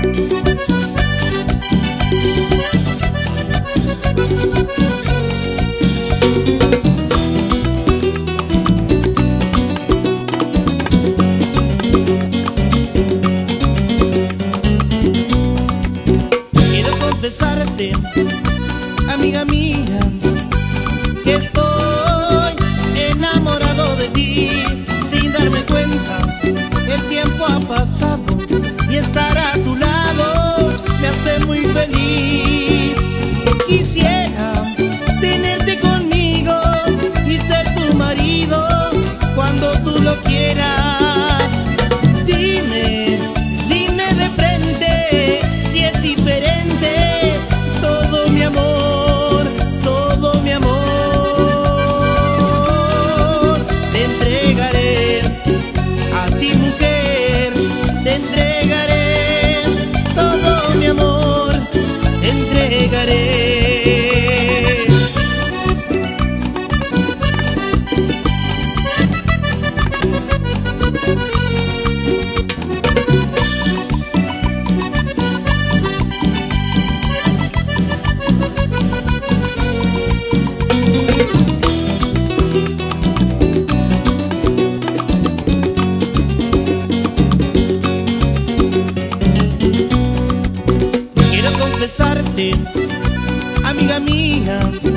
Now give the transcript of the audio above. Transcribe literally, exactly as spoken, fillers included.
confesarte, amiga mía, que estoy enamorado de ti. Sin darme cuenta, el tiempo ha pasado y estar a tu lado me hace muy feliz. Quisiera tenerte conmigo y ser tu marido cuando tú lo quieras. Dime, dime de frente si es diferente todo mi amor, todo mi amor. Te entregaré a ti, mujer, te entregaré todo mi amor, te entregaré. Confesarte, amiga mía,